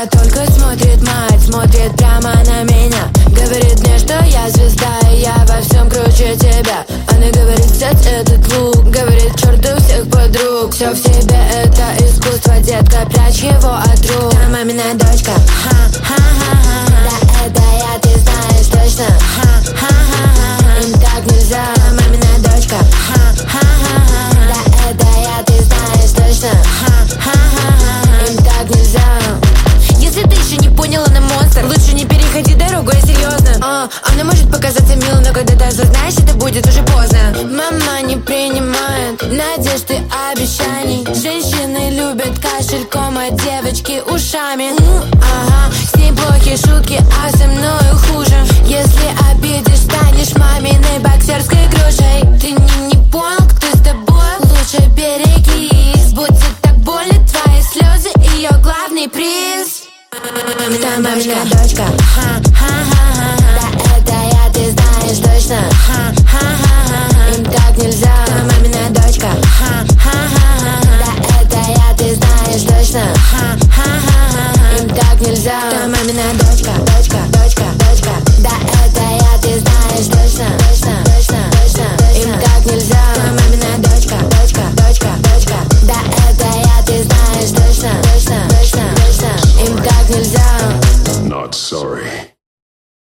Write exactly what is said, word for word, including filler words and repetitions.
куда только смотрит мать, смотрит прямо на меня. Говорит мне, что я звезда, и я во всем круче тебя. Она говорит, взять этот лук, говорит, черту всех подруг. Все в себе это искусство, детка, прячь его от рук. Та мамина дочка, ха-ха-ха-ха. Да это я, ты знаешь точно, ха-ха-ха-ха. Им так нельзя. Та мамина дочка, ха-ха-ха-ха. Да это я, ты знаешь точно, ха-ха-ха-ха. Им так нельзя. Если ты еще не понял, она монстр, лучше не переходи дорогу, я серьезно. а, Она может показаться милой, но когда ты осознаешь, это будет уже поздно. Мама не принимает надежд и обещаний. Женщины любят кошельком, а девочки ушами. М, ага, с ней плохие шутки, а со мною хуже. Если обидишь, станешь маминой боксерской грушей. Ты не, не понял, кто с тобой, лучше берегись. Будет так больно, твои слезы, ее главный приз. Та мамина дочка, ха-ха-ха-ха. Да это я, ты знаешь точно, ха-ха-ха-ха. Им так нельзя. Та мамина дочка, ха-ха-ха-ха. Да это я, ты знаешь точно, ха-ха-ха-ха. Им так нельзя. Та мамина дочка.